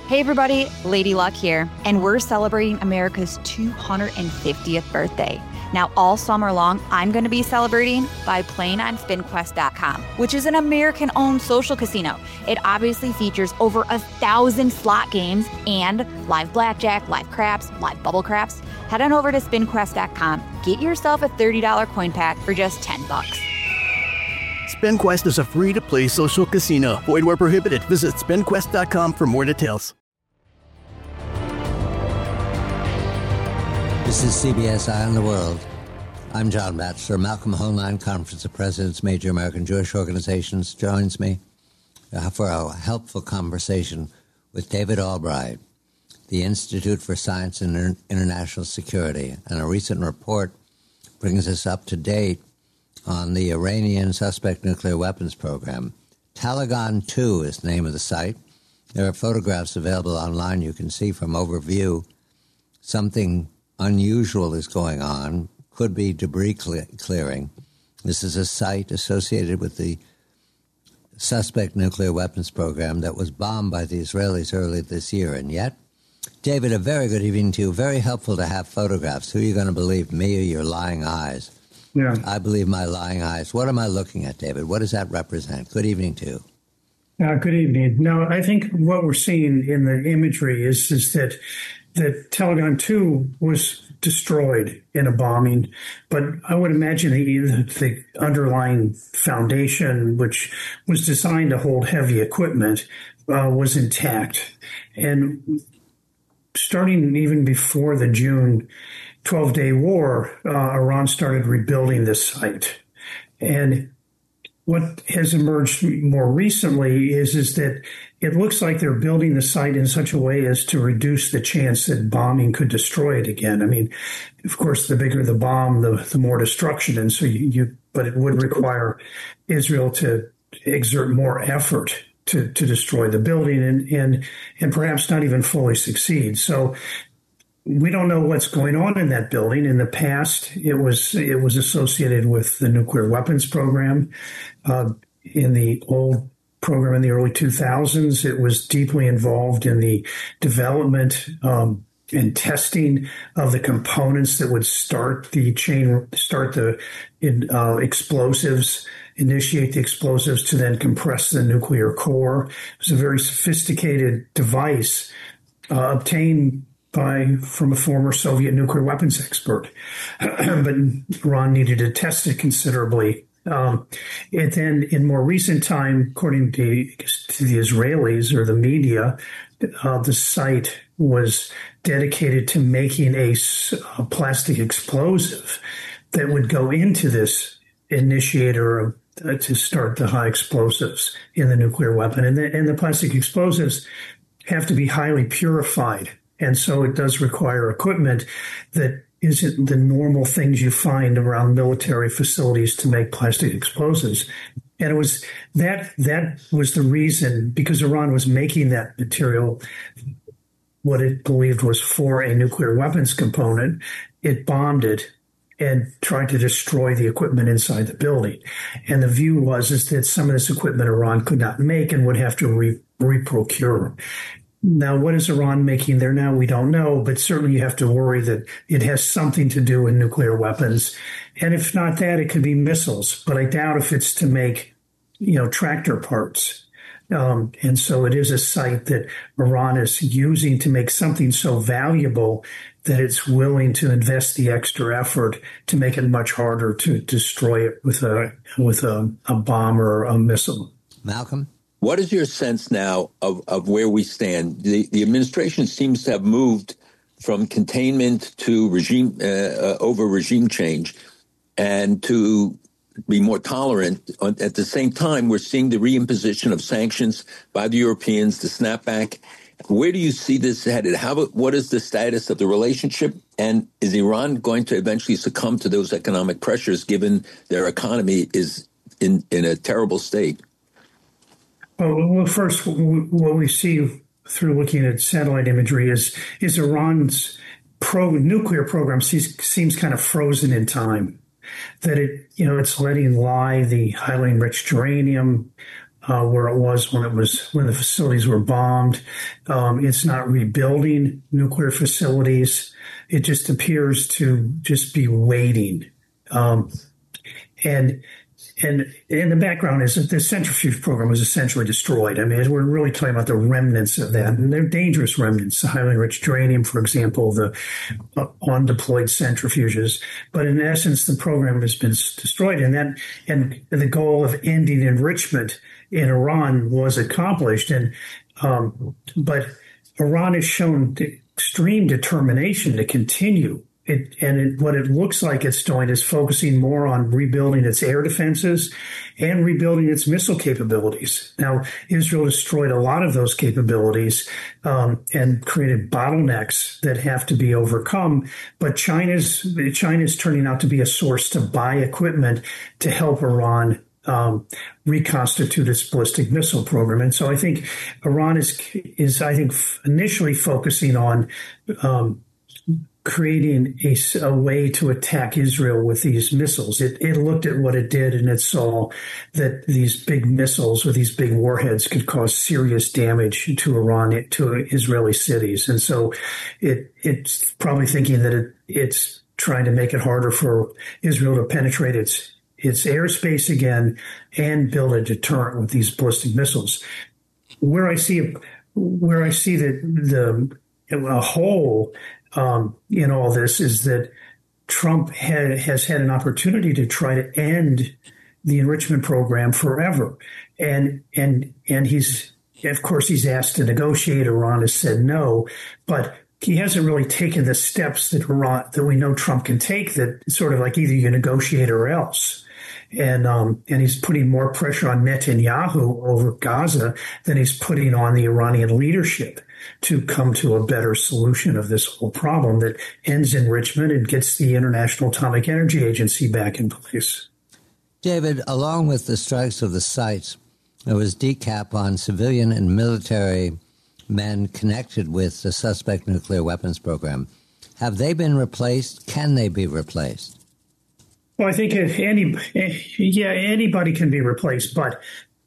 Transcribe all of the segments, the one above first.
Hey everybody, Lady Luck here, and we're celebrating America's 250th birthday. Now, all summer long, I'm going to be celebrating by playing on SpinQuest.com, which is an American-owned social casino. It obviously features over 1,000 slot games and live blackjack, live craps, live bubble craps. Head on over to SpinQuest.com, get yourself a $30 coin pack for just $10. SpinQuest is a free-to-play social casino. Void where prohibited. Visit SpinQuest.com for more details. This is CBS Eye on the World. I'm John Batchelor. Malcolm Hoenlein, Conference of Presidents, Major American Jewish Organizations, joins me for a helpful conversation with David Albright, the Institute for Science and International Security. And a recent report brings us up to date on the Iranian suspect nuclear weapons program. Taliban 2 is the name of the site. There are photographs available online you can see from overview. Something unusual is going on, could be debris clearing. This is a site associated with the suspect nuclear weapons program that was bombed by the Israelis earlier this year. And yet, David, a very good evening to you. Very helpful to have photographs. Who are you going to believe, me or your lying eyes? Yeah. I believe my lying eyes. What am I looking at, David? What does that represent? Good evening to you. Good evening. No, I think what we're seeing in the imagery is that Taliban 2 was destroyed in a bombing, but I would imagine the underlying foundation, which was designed to hold heavy equipment, was intact. And starting even before the June 12-day war, Iran started rebuilding this site. And what has emerged more recently is that it looks like they're building the site in such a way as to reduce the chance that bombing could destroy it again. I mean, of course, the bigger the bomb, the more destruction. And so but it would require Israel to exert more effort to destroy the building and perhaps not even fully succeed. So we don't know what's going on in that building. In the past, it was associated with the nuclear weapons program. In the old program in the early 2000s, it was deeply involved in the development and testing of the components that would start the explosives, initiate the explosives to then compress the nuclear core. It was a very sophisticated device obtained from a former Soviet nuclear weapons expert. But Iran needed to test it considerably. And then in more recent time, according to the Israelis or the media, the site was dedicated to making a plastic explosive that would go into this initiator to start the high explosives in the nuclear weapon. And the plastic explosives have to be highly purified. And so it does require equipment that isn't the normal things you find around military facilities to make plastic explosives. And it was that was the reason, because Iran was making that material, what it believed was for a nuclear weapons component. It bombed it and tried to destroy the equipment inside the building. And the view was that some of this equipment Iran could not make and would have to reprocure. Now, what is Iran making there now? We don't know, but certainly you have to worry that it has something to do with nuclear weapons. And if not that, it could be missiles. But I doubt if it's to make, tractor parts. And so it is a site that Iran is using to make something so valuable that it's willing to invest the extra effort to make it much harder to destroy it with a bomb or a missile. Malcolm? What is your sense now of where we stand? The administration seems to have moved from containment to regime change and to be more tolerant. At the same time, we're seeing the reimposition of sanctions by the Europeans, the snapback. Where do you see this headed? What is the status of the relationship? And is Iran going to eventually succumb to those economic pressures, given their economy is in a terrible state? Well, first, what we see through looking at satellite imagery is Iran's nuclear program seems kind of frozen in time. That it's letting lie the highly enriched uranium, where it was when the facilities were bombed. It's not rebuilding nuclear facilities. It just appears to just be waiting. And the background is that the centrifuge program was essentially destroyed. I mean, we're really talking about the remnants of that, and they're dangerous remnants. The highly enriched uranium, for example, the undeployed centrifuges. But in essence, the program has been destroyed, and the goal of ending enrichment in Iran was accomplished. But Iran has shown extreme determination to continue. What it looks like it's doing is focusing more on rebuilding its air defenses and rebuilding its missile capabilities. Now, Israel destroyed a lot of those capabilities and created bottlenecks that have to be overcome. But China's turning out to be a source to buy equipment to help Iran reconstitute its ballistic missile program. And so I think Iran is initially focusing on creating a way to attack Israel with these missiles. It looked at what it did, and it saw that these big missiles or these big warheads could cause serious damage to Iran, to Israeli cities. And so it's probably thinking that it's trying to make it harder for Israel to penetrate its airspace again and build a deterrent with these ballistic missiles. Where I see a hole in all this is that Trump has had an opportunity to try to end the enrichment program forever, and he's asked to negotiate. Iran has said no, but he hasn't really taken the steps that we know Trump can take. That sort of like either you negotiate or else. And he's putting more pressure on Netanyahu over Gaza than he's putting on the Iranian leadership to come to a better solution of this whole problem that ends enrichment and gets the International Atomic Energy Agency back in place. David, along with the strikes of the sites, there was decap on civilian and military men connected with the suspect nuclear weapons program. Have they been replaced? Can they be replaced? Well, I think anybody can be replaced, but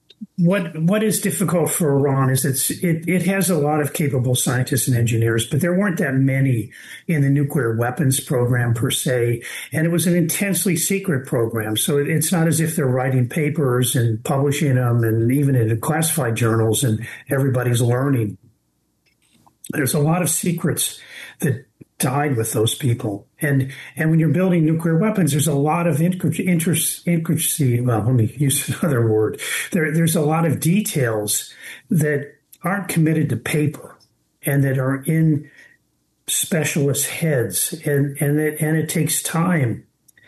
what is difficult for Iran is it has a lot of capable scientists and engineers, but there weren't that many in the nuclear weapons program per se, and it was an intensely secret program. So it's not as if they're writing papers and publishing them, and even in classified journals, and everybody's learning. There's a lot of secrets that died with those people. And when you're building nuclear weapons, there's a lot of intricacy. Well, let me use another word. There's a lot of details that aren't committed to paper and that are in specialist heads. And it takes time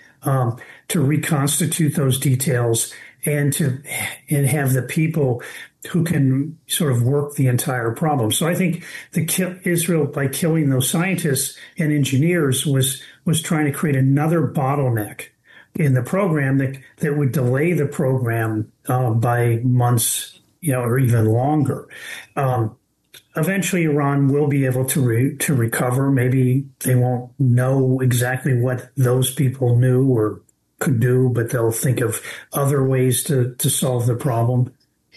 to reconstitute those details and have the people who can sort of work the entire problem. So I think Israel, by killing those scientists and engineers, was trying to create another bottleneck in the program that would delay the program by months, or even longer. Eventually, Iran will be able to recover. Maybe they won't know exactly what those people knew or could do, but they'll think of other ways to solve the problem.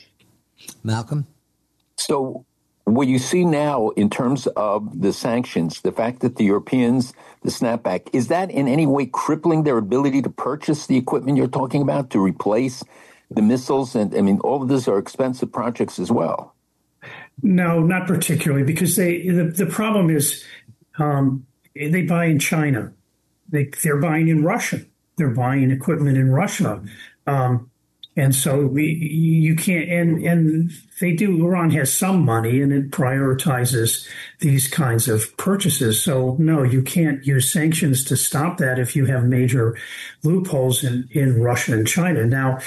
Malcolm? So what you see now in terms of the sanctions, the fact that the Europeans, the snapback, is that in any way crippling their ability to purchase the equipment you're talking about, to replace the missiles? And I mean, all of these are expensive projects as well. No, not particularly, because the problem is they buy in China. They're buying in Russia. They're buying equipment in Russia. And so you can't, and they do, Iran has some money and it prioritizes these kinds of purchases. So no, you can't use sanctions to stop that if you have major loopholes in Russia and China. Now,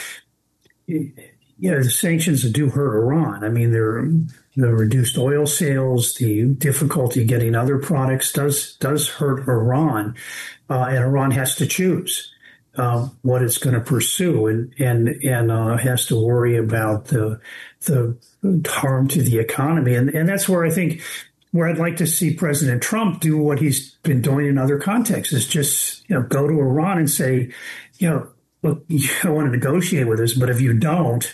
the sanctions do hurt Iran. I mean, the reduced oil sales, the difficulty getting other products does hurt Iran, and Iran has to choose what it's going to pursue, and has to worry about the harm to the economy, and that's where I think where I'd like to see President Trump do what he's been doing in other contexts is just go to Iran and say, look, you don't want to negotiate with us, but if you don't,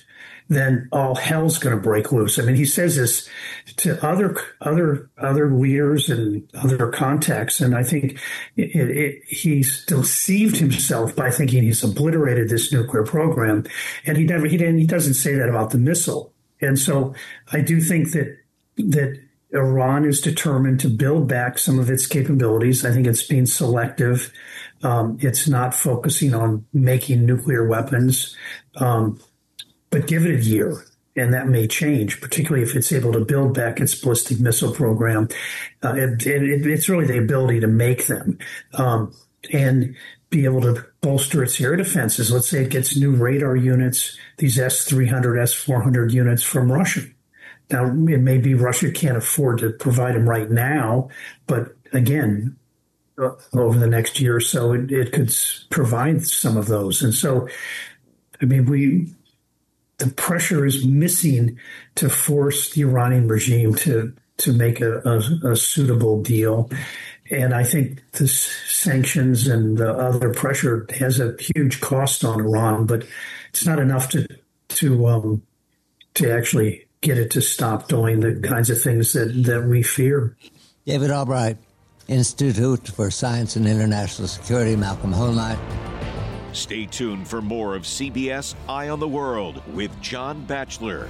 then all hell's going to break loose. I mean, he says this to other leaders and other contexts, and I think he's deceived himself by thinking he's obliterated this nuclear program, and he doesn't say that about the missile. And so I do think that Iran is determined to build back some of its capabilities. I think it's being selective. It's not focusing on making nuclear weapons, but give it a year, and that may change, particularly if it's able to build back its ballistic missile program. It's really the ability to make them and be able to bolster its air defenses. Let's say it gets new radar units, these S-300, S-400 units from Russia. Now, it may be Russia can't afford to provide them right now, but again, over the next year or so, it could provide some of those. And so, I mean, the pressure is missing to force the Iranian regime to make a suitable deal. And I think the sanctions and the other pressure has a huge cost on Iran, but it's not enough to actually get it to stop doing the kinds of things that we fear. David Albright, Institute for Science and International Security, Malcolm Hoenlein. Stay tuned for more of CBS Eye on the World with John Batchelor.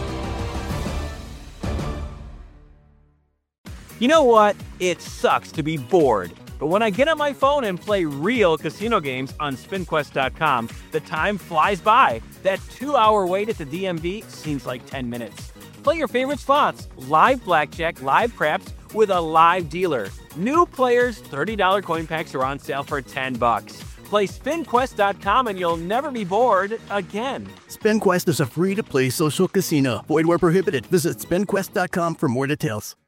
You know what? It sucks to be bored. But when I get on my phone and play real casino games on SpinQuest.com, the time flies by. That 2-hour wait at the DMV seems like 10 minutes. Play your favorite slots, live blackjack, live craps, with a live dealer. New players, $30 coin packs are on sale for $10. Play SpinQuest.com and you'll never be bored again. SpinQuest is a free-to-play social casino. Void where prohibited. Visit SpinQuest.com for more details.